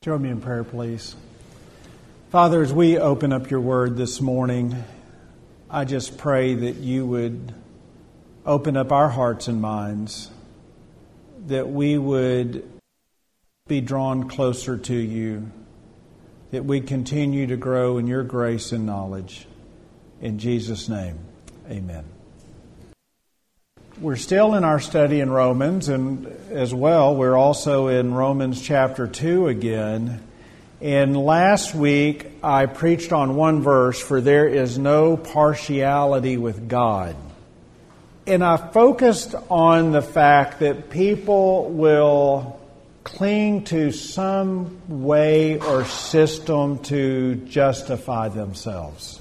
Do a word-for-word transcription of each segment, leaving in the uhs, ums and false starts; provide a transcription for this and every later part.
Join me in prayer, please. Father, as we open up your word this morning, I just pray that you would open up our hearts and minds, that we would be drawn closer to you, that we continue to grow in your grace and knowledge. In Jesus' name, amen. We're still in our study in Romans, and as well, we're also in Romans chapter two again. And last week, I preached on one verse, for there is no partiality with God. And I focused on the fact that people will cling to some way or system to justify themselves.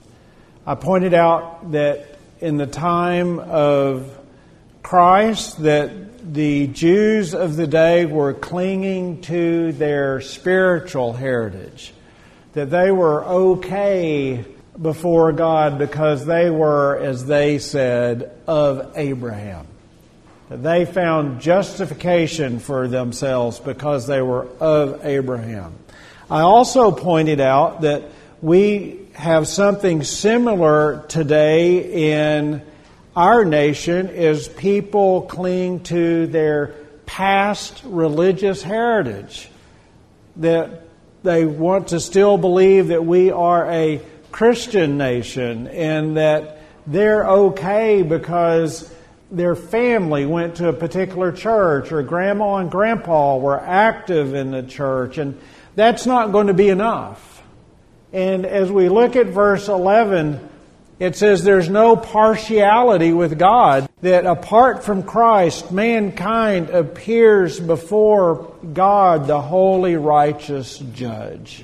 I pointed out that in the time of Christ, that the Jews of the day were clinging to their spiritual heritage, that they were okay before God because they were, as they said, of Abraham. That they found justification for themselves because they were of Abraham. I also pointed out that we have something similar today in our nation as people cling to their past religious heritage. That they want to still believe that we are a Christian nation and that they're okay because their family went to a particular church or grandma and grandpa were active in the church, and that's not going to be enough. And as we look at verse eleven, it says there's no partiality with God, that apart from Christ, mankind appears before God, the holy, righteous judge.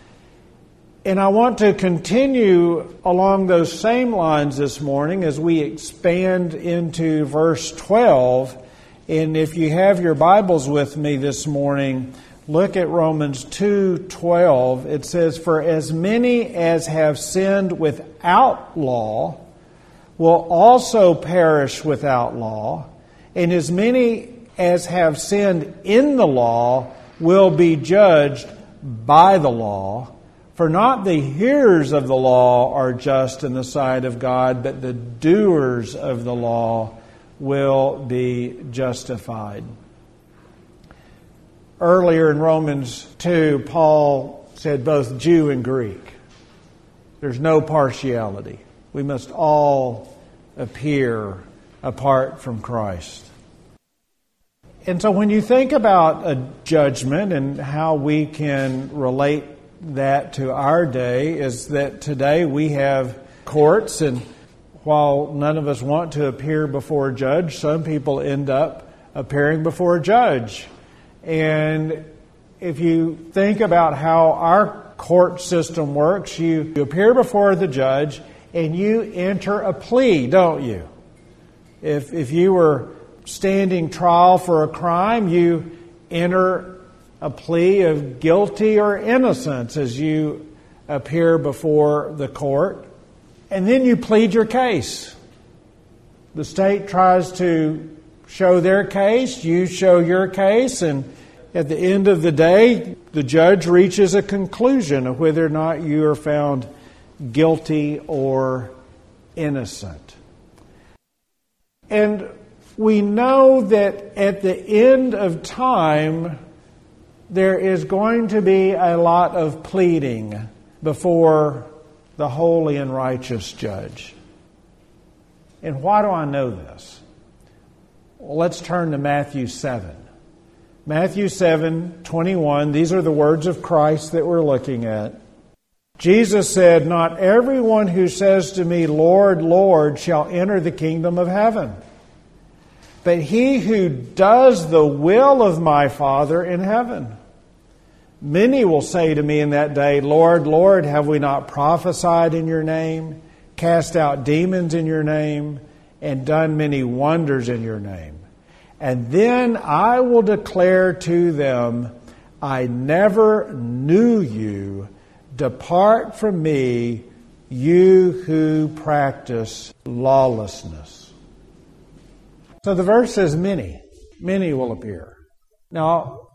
And I want to continue along those same lines this morning as we expand into verse twelve. And if you have your Bibles with me this morning, look at Romans two twelve. It says, "For as many as have sinned without law will also perish without law, and as many as have sinned in the law will be judged by the law. For not the hearers of the law are just in the sight of God, but the doers of the law will be justified." Earlier in Romans two, Paul said both Jew and Greek. There's no partiality. We must all appear apart from Christ. And so when you think about a judgment and how we can relate that to our day, is that today we have courts, and while none of us want to appear before a judge, some people end up appearing before a judge. And if you think about how our court system works, you, you appear before the judge and you enter a plea, don't you? If if you were standing trial for a crime, you enter a plea of guilty or innocence as you appear before the court. And then you plead your case. The state tries to show their case, you show your case, and at the end of the day, the judge reaches a conclusion of whether or not you are found guilty or innocent. And we know that at the end of time, there is going to be a lot of pleading before the holy and righteous judge. And why do I know this? Well, let's turn to Matthew seven. Matthew seven twenty-one, these are the words of Christ that we're looking at. Jesus said, "Not everyone who says to me, 'Lord, Lord,' shall enter the kingdom of heaven, but he who does the will of my Father in heaven. Many will say to me in that day, 'Lord, Lord, have we not prophesied in your name, cast out demons in your name, and done many wonders in your name?' And then I will declare to them, 'I never knew you. Depart from me, you who practice lawlessness.'" So the verse says many. Many will appear. Now,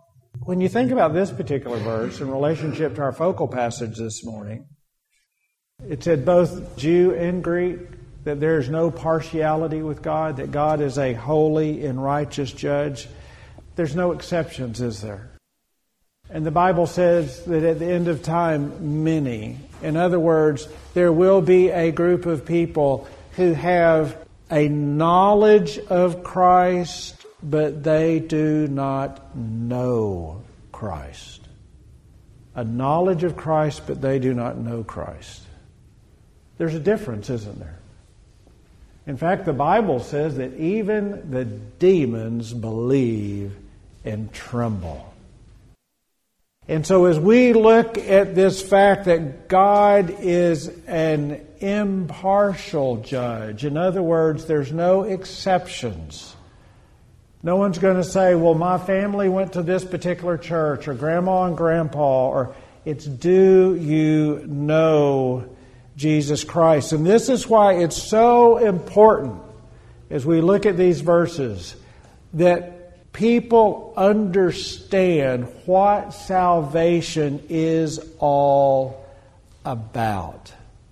when you think about this particular verse in relationship to our focal passage this morning, it said both Jew and Greek that there is no partiality with God, that God is a holy and righteous judge. There's no exceptions, is there? And the Bible says that at the end of time, many. In other words, there will be a group of people who have a knowledge of Christ, but they do not know Christ. A knowledge of Christ, but they do not know Christ. There's a difference, isn't there? In fact, the Bible says that even the demons believe and tremble. And so as we look at this fact that God is an impartial judge, in other words, there's no exceptions. No one's going to say, well, my family went to this particular church, or grandma and grandpa, or it's do you know Jesus Christ? And this is why it's so important as we look at these verses that people understand what salvation is all about.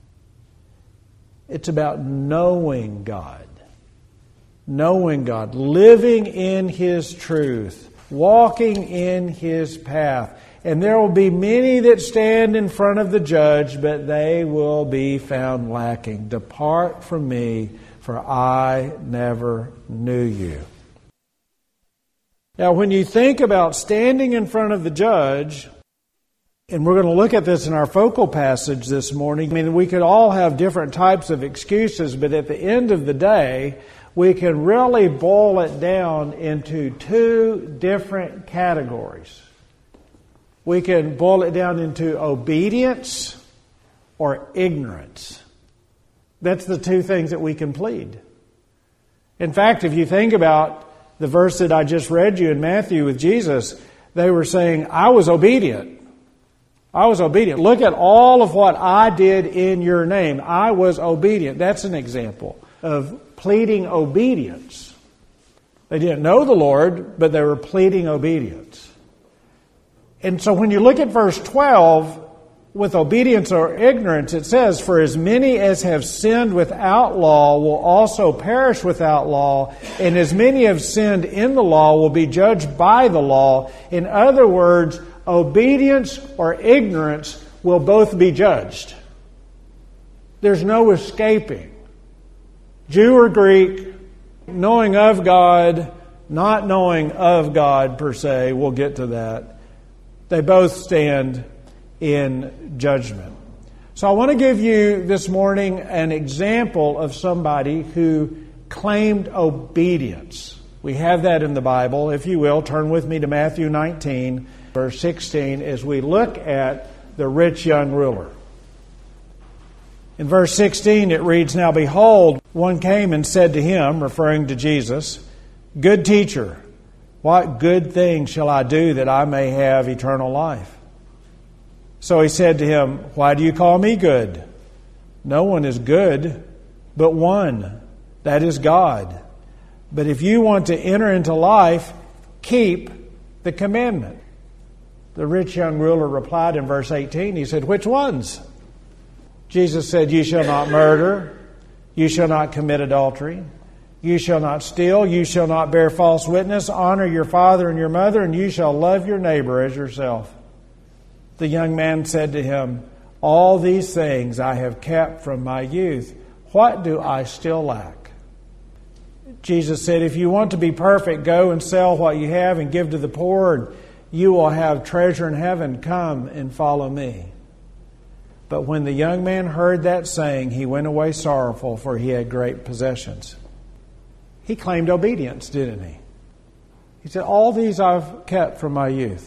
It's about knowing God. Knowing God. Living in His truth. Walking in His path. And there will be many that stand in front of the judge, but they will be found lacking. Depart from me, for I never knew you. Now, when you think about standing in front of the judge, and we're going to look at this in our focal passage this morning, I mean, we could all have different types of excuses, but at the end of the day, we can really boil it down into two different categories. We can boil it down into obedience or ignorance. That's the two things that we can plead. In fact, if you think about the verse that I just read you in Matthew with Jesus, they were saying, I was obedient. I was obedient. Look at all of what I did in your name. I was obedient. That's an example of pleading obedience. They didn't know the Lord, but they were pleading obedience. And so when you look at verse twelve, with obedience or ignorance, it says, for as many as have sinned without law will also perish without law, and as many have sinned in the law will be judged by the law. In other words, obedience or ignorance will both be judged. There's no escaping. Jew or Greek, knowing of God, not knowing of God per se, we'll get to that. They both stand in judgment. So I want to give you this morning an example of somebody who claimed obedience. We have that in the Bible. If you will, turn with me to Matthew nineteen, verse sixteen, as we look at the rich young ruler. In verse sixteen it reads, now behold, one came and said to him, referring to Jesus, good teacher, what good thing shall I do that I may have eternal life? So he said to him, why do you call me good? No one is good but one, that is God. But if you want to enter into life, keep the commandment. The rich young ruler replied in verse eighteen, he said, which ones? Jesus said, you shall not murder, you shall not commit adultery, you shall not steal, you shall not bear false witness, honor your father and your mother, and you shall love your neighbor as yourself. The young man said to him, all these things I have kept from my youth. What do I still lack? Jesus said, if you want to be perfect, go and sell what you have and give to the poor, and you will have treasure in heaven. Come and follow me. But when the young man heard that saying, he went away sorrowful, for he had great possessions. He claimed obedience, didn't he? He said, all these I've kept from my youth.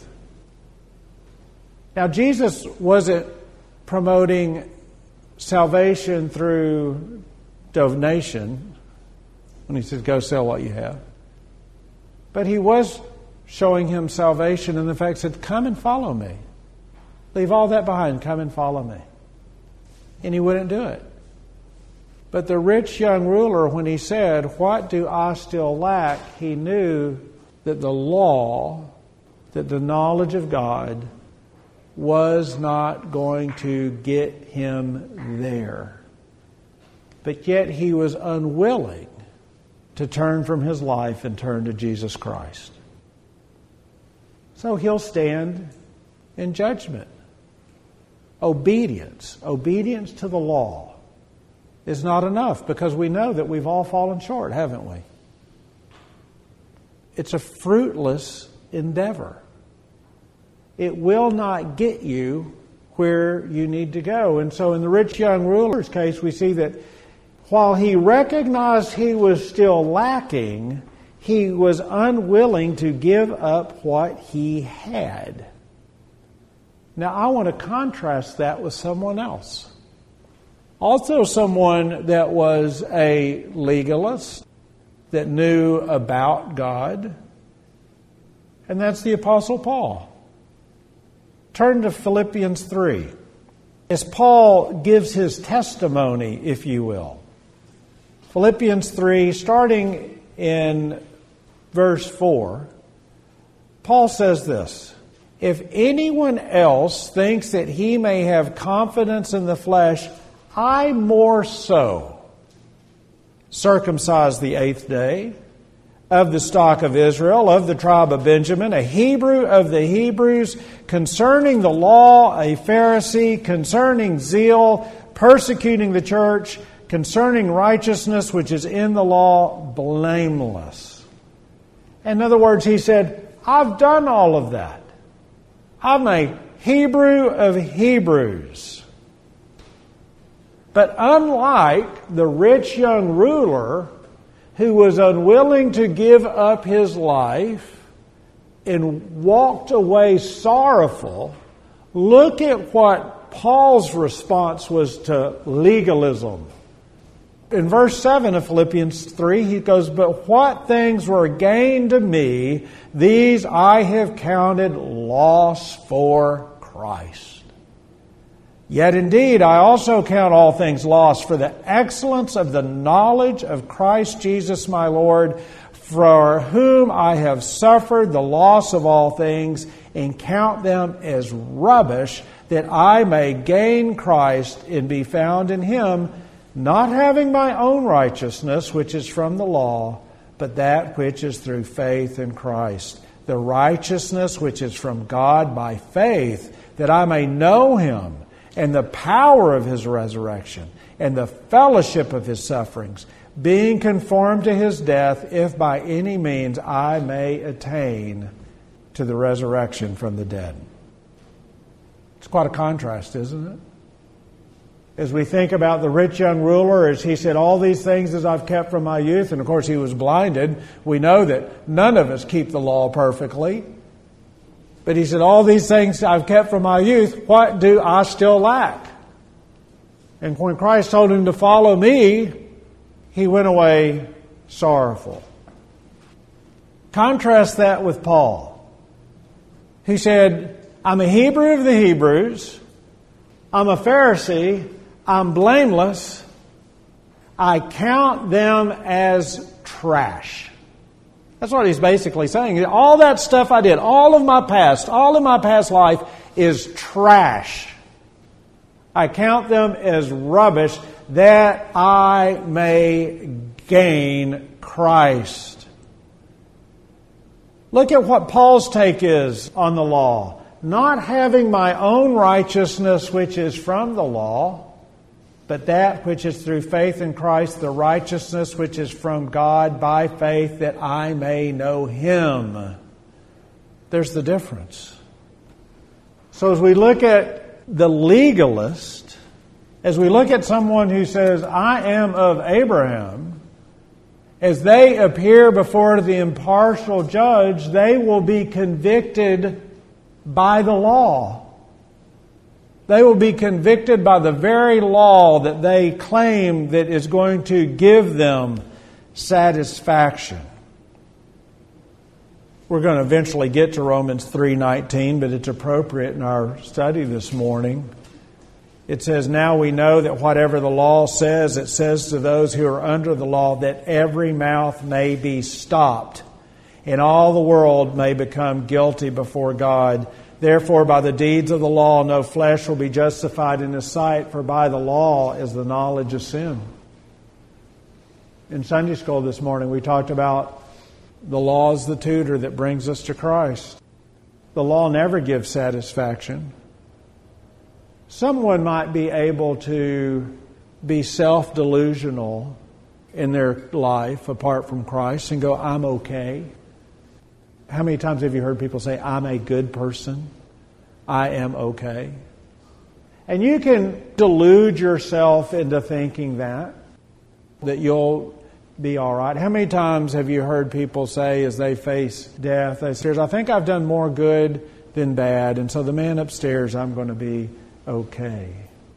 Now, Jesus wasn't promoting salvation through donation when he said, go sell what you have. But he was showing him salvation in the fact that, come and follow me. Leave all that behind, come and follow me. And he wouldn't do it. But the rich young ruler, when he said, what do I still lack? He knew that the law that the knowledge of God was not going to get him there. But yet he was unwilling to turn from his life and turn to Jesus Christ. So he'll stand in judgment. Obedience, obedience to the law is not enough, because we know that we've all fallen short, haven't we? It's a fruitless endeavor. It will not get you where you need to go. And so in the rich young ruler's case, we see that while he recognized he was still lacking, he was unwilling to give up what he had. Now, I want to contrast that with someone else. Also someone that was a legalist, that knew about God, and that's the Apostle Paul. Turn to Philippians three. As Paul gives his testimony, if you will. Philippians three, starting in verse four, Paul says this: "If anyone else thinks that he may have confidence in the flesh, I more so. Circumcised the eighth day, of the stock of Israel, of the tribe of Benjamin, a Hebrew of the Hebrews, concerning the law, a Pharisee, concerning zeal, persecuting the church, concerning righteousness which is in the law, blameless." In other words, he said, I've done all of that. I'm a Hebrew of Hebrews. But unlike the rich young ruler who was unwilling to give up his life and walked away sorrowful, look at what Paul's response was to legalism. In verse seven of Philippians three, he goes, "But what things were gained to me, these I have counted loss for Christ. Yet indeed I also count all things lost for the excellence of the knowledge of Christ Jesus my Lord, for whom I have suffered the loss of all things, and count them as rubbish, that I may gain Christ and be found in Him, not having my own righteousness, which is from the law, but that which is through faith in Christ, the righteousness which is from God by faith, that I may know Him, and the power of His resurrection, and the fellowship of His sufferings, being conformed to His death, if by any means I may attain to the resurrection from the dead." It's quite a contrast, isn't it? As we think about the rich young ruler, as he said, all these things as I've kept from my youth, and of course he was blinded. We know that none of us keep the law perfectly. But he said, all these things I've kept from my youth, what do I still lack? And when Christ told him to follow me, he went away sorrowful. Contrast that with Paul. He said, I'm a Hebrew of the Hebrews. I'm a Pharisee. I'm blameless. I count them as trash. That's what he's basically saying. All that stuff I did, all of my past, all of my past life is trash. I count them as rubbish, that I may gain Christ. Look at what Paul's take is on the law. Not having my own righteousness which is from the law, but that which is through faith in Christ, the righteousness which is from God by faith, that I may know Him. There's the difference. So as we look at the legalist, as we look at someone who says, I am of Abraham, as they appear before the impartial judge, they will be convicted by the law. They will be convicted by the very law that they claim that is going to give them satisfaction. We're going to eventually get to Romans three nineteen, but it's appropriate in our study this morning. It says, now we know that whatever the law says, it says to those who are under the law, that every mouth may be stopped, and all the world may become guilty before God. Therefore, by the deeds of the law, no flesh will be justified in His sight, for by the law is the knowledge of sin. In Sunday school this morning, we talked about the law is the tutor that brings us to Christ. The law never gives satisfaction. Someone might be able to be self-delusional in their life apart from Christ and go, I'm okay. How many times have you heard people say, I'm a good person? I am okay. And you can delude yourself into thinking that, that you'll be all right. How many times have you heard people say as they face death, they say, I think I've done more good than bad, and so the man upstairs, I'm going to be okay.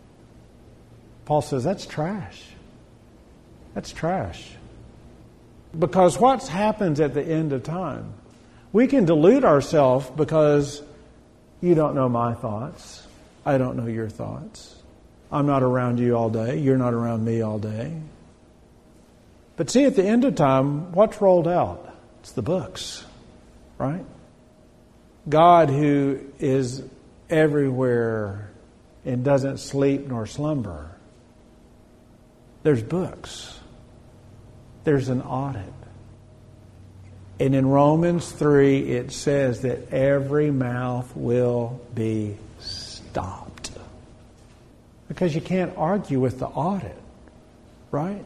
Paul says, that's trash. That's trash. Because what happens at the end of time? We can delude ourselves because you don't know my thoughts. I don't know your thoughts. I'm not around you all day. You're not around me all day. But see, at the end of time, what's rolled out? It's the books, right? God, who is everywhere and doesn't sleep nor slumber. There's books. There's an audit. And in Romans three, it says that every mouth will be stopped. Because you can't argue with the audit, right?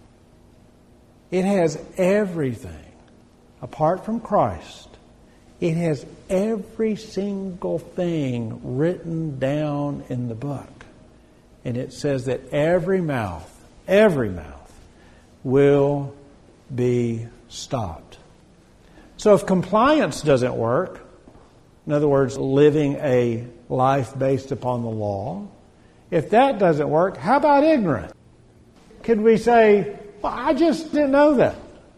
It has everything. Apart from Christ, it has every single thing written down in the book. And it says that every mouth, every mouth will be stopped. So if compliance doesn't work, in other words, living a life based upon the law, if that doesn't work, how about ignorant? Could we say, well, I just didn't know that?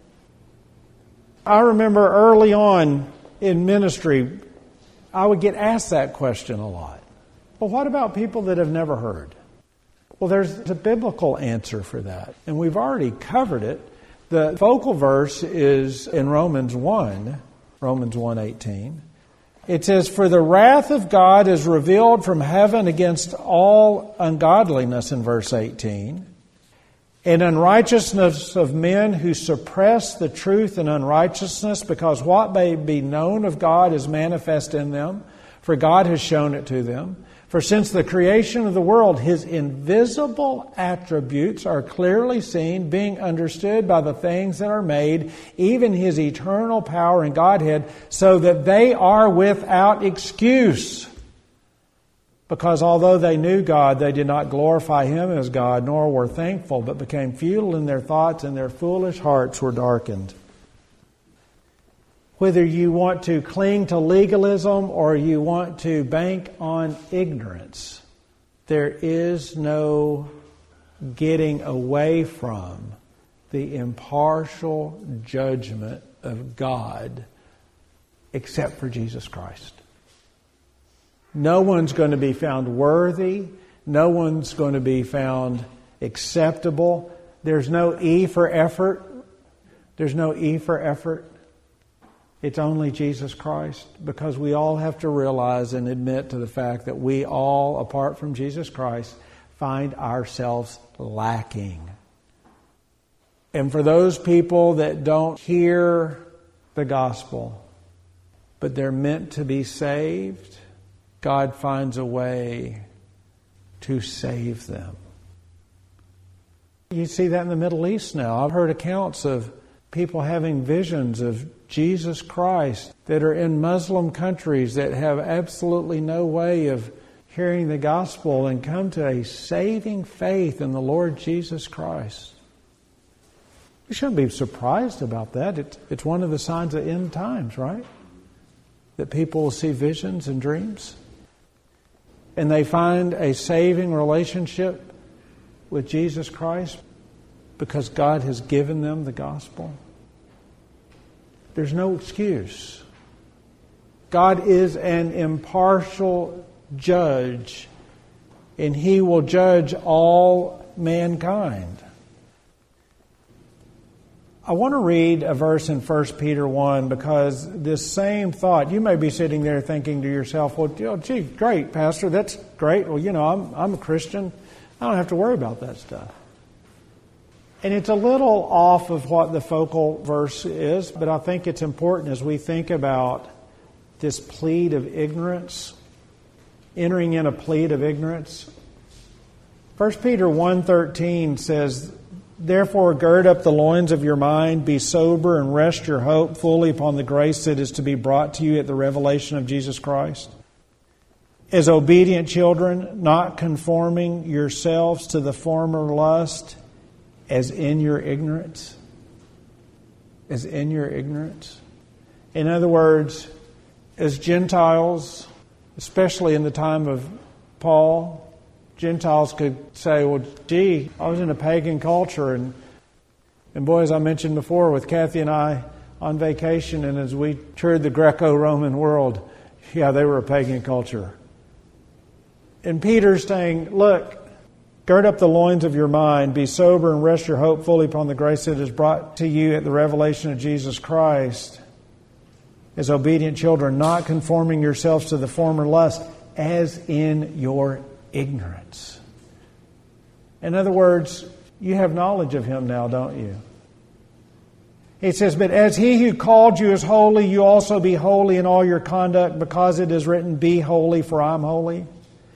I remember early on in ministry, I would get asked that question a lot. Well, what about people that have never heard? Well, there's a biblical answer for that, and we've already covered it. The focal verse is in Romans one, Romans one eighteen. It says, for the wrath of God is revealed from heaven against all ungodliness, in verse eighteen, and unrighteousness of men who suppress the truth in unrighteousness, because what may be known of God is manifest in them, for God has shown it to them. For since the creation of the world, His invisible attributes are clearly seen, being understood by the things that are made, even His eternal power and Godhead, so that they are without excuse. Because although they knew God, they did not glorify Him as God, nor were thankful, but became futile in their thoughts, and their foolish hearts were darkened. Whether you want to cling to legalism or you want to bank on ignorance, there is no getting away from the impartial judgment of God except for Jesus Christ. No one's going to be found worthy. No one's going to be found acceptable. There's no E for effort. There's no E for effort. It's only Jesus Christ, because we all have to realize and admit to the fact that we all, apart from Jesus Christ, find ourselves lacking. And for those people that don't hear the gospel, but they're meant to be saved, God finds a way to save them. You see that in the Middle East now. I've heard accounts of people having visions of Jesus Christ that are in Muslim countries that have absolutely no way of hearing the gospel and come to a saving faith in the Lord Jesus Christ. We shouldn't be surprised about that. It's, it's one of the signs of end times, right? That people will see visions and dreams, and they find a saving relationship with Jesus Christ because God has given them the gospel. There's no excuse. God is an impartial judge, and He will judge all mankind. I want to read a verse in First Peter one because this same thought, you may be sitting there thinking to yourself, well, oh, gee, great, Pastor, that's great. Well, you know, I'm, I'm a Christian. I don't have to worry about that stuff. And it's a little off of what the focal verse is, but I think it's important as we think about this plea of ignorance, entering in a plea of ignorance. First Peter one thirteen says, therefore gird up the loins of your mind, be sober, and rest your hope fully upon the grace that is to be brought to you at the revelation of Jesus Christ. As obedient children, not conforming yourselves to the former lust, as in your ignorance. As in your ignorance. In other words, as Gentiles, especially in the time of Paul, Gentiles could say, well, gee, I was in a pagan culture. And, and boy, as I mentioned before, with Kathy and I on vacation, and as we toured the Greco-Roman world, yeah, they were a pagan culture. And Peter's saying, look, gird up the loins of your mind, be sober, and rest your hope fully upon the grace that is brought to you at the revelation of Jesus Christ. As obedient children, not conforming yourselves to the former lust, as in your ignorance. In other words, you have knowledge of Him now, don't you? He says, but as He who called you is holy, you also be holy in all your conduct, because it is written, be holy, for I am holy.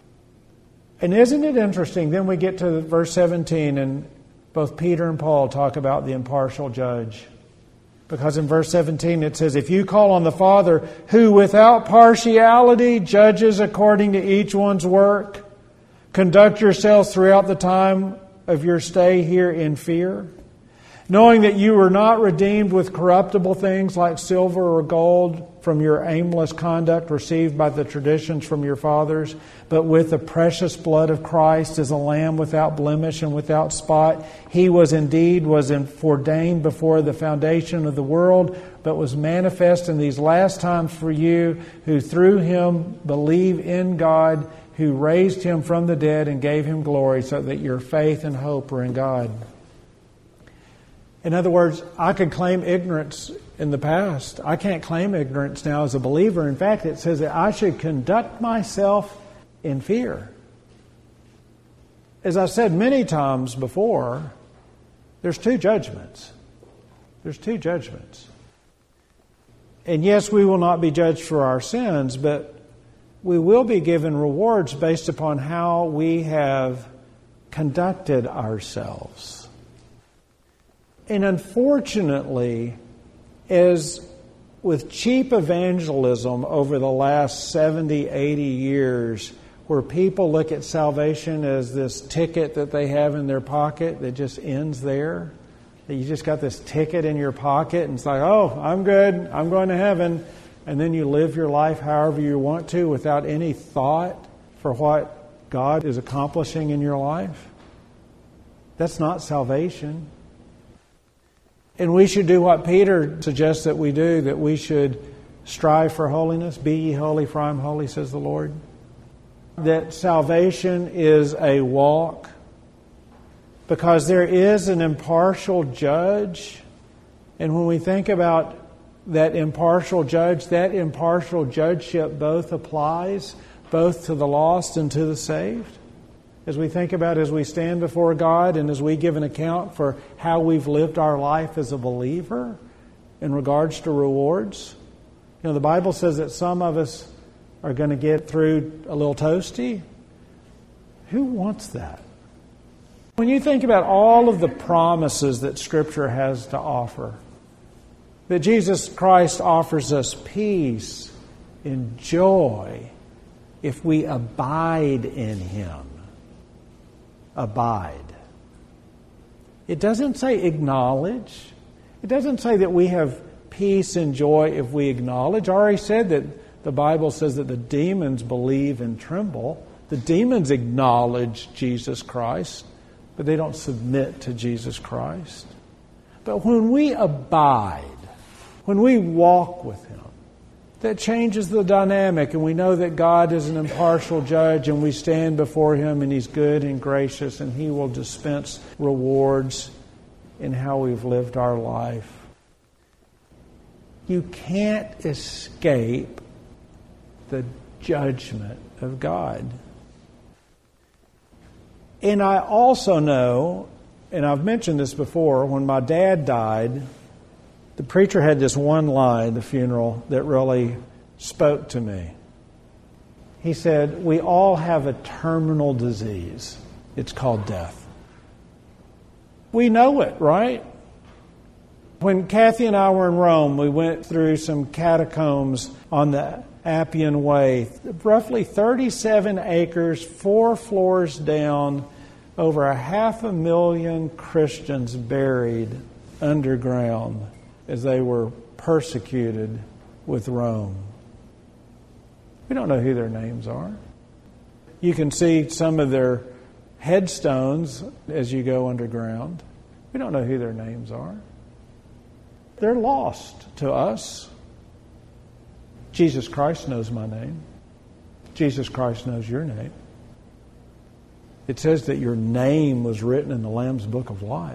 And isn't it interesting? Then we get to verse seventeen, and both Peter and Paul talk about the impartial judge. Because in verse seventeen it says, if you call on the Father, who without partiality judges according to each one's work, conduct yourselves throughout the time of your stay here in fear, knowing that you were not redeemed with corruptible things like silver or gold from your aimless conduct received by the traditions from your fathers, but with the precious blood of Christ as a lamb without blemish and without spot. He was indeed was ordained before the foundation of the world, but was manifest in these last times for you, who through Him believe in God, who raised Him from the dead and gave Him glory, so that your faith and hope are in God. In other words, I could claim ignorance in the past. I can't claim ignorance now as a believer. In fact, it says that I should conduct myself in fear. As I've said many times before, there's two judgments. There's two judgments. And yes, we will not be judged for our sins, but we will be given rewards based upon how we have conducted ourselves. And unfortunately, as with cheap evangelism over the last seventy, eighty years, where people look at salvation as this ticket that they have in their pocket that just ends there, that you just got this ticket in your pocket and it's like, oh, I'm good, I'm going to heaven, and then you live your life however you want to without any thought for what God is accomplishing in your life. That's not salvation. And we should do what Peter suggests that we do, that we should strive for holiness. Be ye holy, for I am holy, says the Lord. That salvation is a walk, because there is an impartial judge. And when we think about that impartial judge, that impartial judgeship both applies both to the lost and to the saved. As we think about as we stand before God and as we give an account for how we've lived our life as a believer in regards to rewards. You know, the Bible says that some of us are going to get through a little toasty. Who wants that? When you think about all of the promises that Scripture has to offer, that Jesus Christ offers us peace and joy if we abide in Him. Abide. It doesn't say acknowledge. It doesn't say that we have peace and joy if we acknowledge. I already said that the Bible says that the demons believe and tremble. The demons acknowledge Jesus Christ, but they don't submit to Jesus Christ. But when we abide, when we walk with Him, that changes the dynamic, and we know that God is an impartial judge, and we stand before Him and He's good and gracious, and He will dispense rewards in how we've lived our life. You can't escape the judgment of God. And I also know, and I've mentioned this before, when my dad died, the preacher had this one line at the funeral that really spoke to me. He said, "We all have a terminal disease. It's called death." We know it, right? When Kathy and I were in Rome, we went through some catacombs on the Appian Way. Roughly thirty-seven acres, four floors down, over a half a million Christians buried underground as they were persecuted with Rome. We don't know who their names are. You can see some of their headstones as you go underground. We don't know who their names are. They're lost to us. Jesus Christ knows my name. Jesus Christ knows your name. It says that your name was written in the Lamb's Book of Life.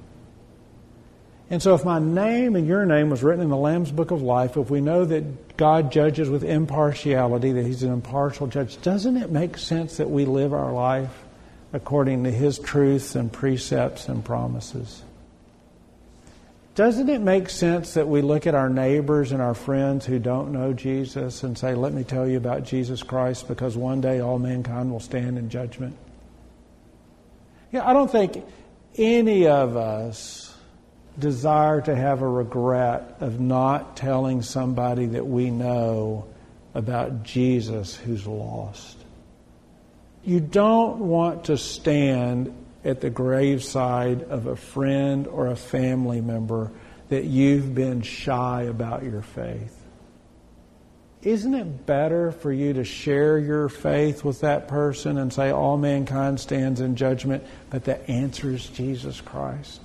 And so if my name and your name was written in the Lamb's Book of Life, if we know that God judges with impartiality, that He's an impartial judge, doesn't it make sense that we live our life according to His truths and precepts and promises? Doesn't it make sense that we look at our neighbors and our friends who don't know Jesus and say, "Let me tell you about Jesus Christ, because one day all mankind will stand in judgment"? Yeah, I don't think any of us desire to have a regret of not telling somebody that we know about Jesus who's lost. You don't want to stand at the graveside of a friend or a family member that you've been shy about your faith. Isn't it better for you to share your faith with that person and say all mankind stands in judgment, but the answer is Jesus Christ?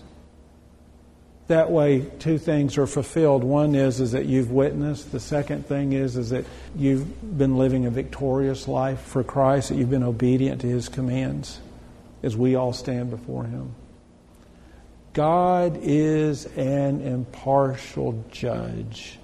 That way, two things are fulfilled. One is, is that you've witnessed. The second thing is, is that you've been living a victorious life for Christ, that you've been obedient to His commands as we all stand before Him. God is an impartial judge.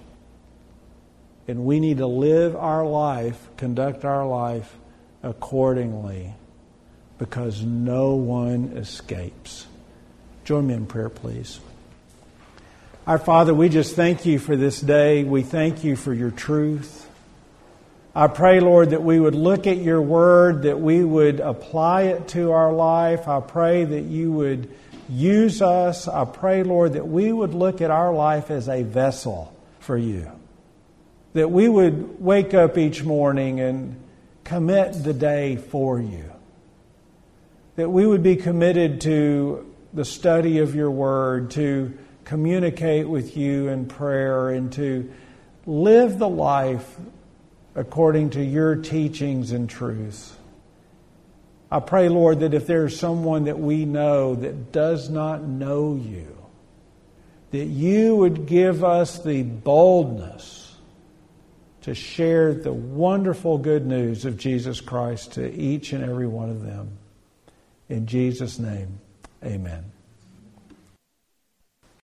And we need to live our life, conduct our life accordingly, because no one escapes. Join me in prayer, please. Our Father, we just thank You for this day. We thank You for Your truth. I pray, Lord, that we would look at Your word, that we would apply it to our life. I pray that You would use us. I pray, Lord, that we would look at our life as a vessel for You. That we would wake up each morning and commit the day for You. That we would be committed to the study of Your word, to communicate with You in prayer, and to live the life according to Your teachings and truths. I pray, Lord, that if there's someone that we know that does not know You, that You would give us the boldness to share the wonderful good news of Jesus Christ to each and every one of them. In Jesus' name, amen.